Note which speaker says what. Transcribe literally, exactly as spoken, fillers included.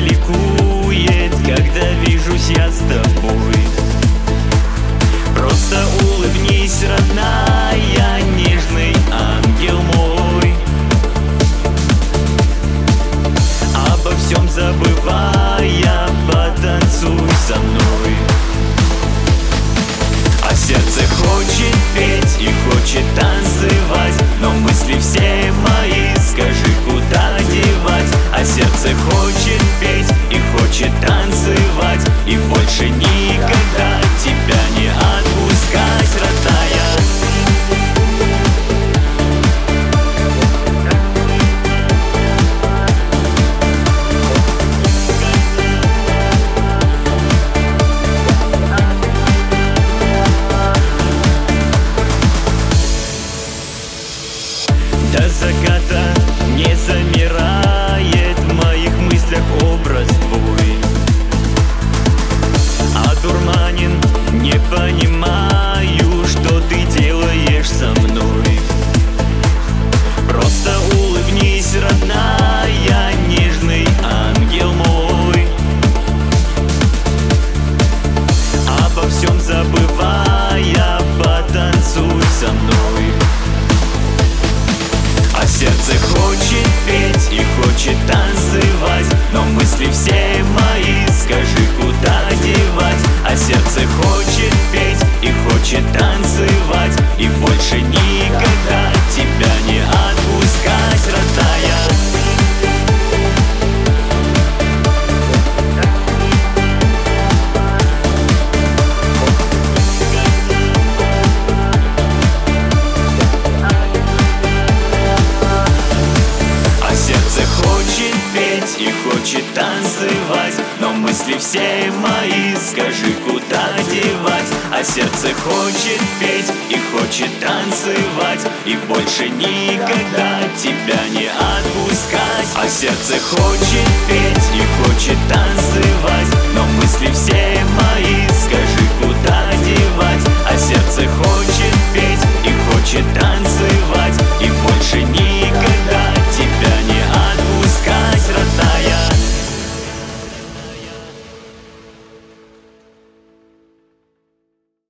Speaker 1: ликует, когда вижусь я с тобой. Просто улыбнись, родная, нежный ангел мой. Обо всем забывая, потанцуй со мной. А сердце хочет петь и хочет танцевать, но мысли все мои, скажи, куда девать? А сердце хочет петь и хочет танцевать, и больше никогда тебя не отпускать, родная. До заката не замирает в моих мыслях образ твой. Одурманен, не понимаю, что ты делаешь со мной. Просто улыбнись, родная, нежный ангел мой. Обо всем забывая, потанцуй со мной. А сердце хочет петь и хочет танцевать, но мысли все мои, скажи, куда девать? А сердце хочет петь и хочет танцевать, и больше никогда тебя не отпускать, родная. И хочет танцевать, но мысли все мои, скажи, куда девать? А сердце хочет петь и хочет танцевать, и больше никогда тебя не отпускать. А сердце хочет петь и хочет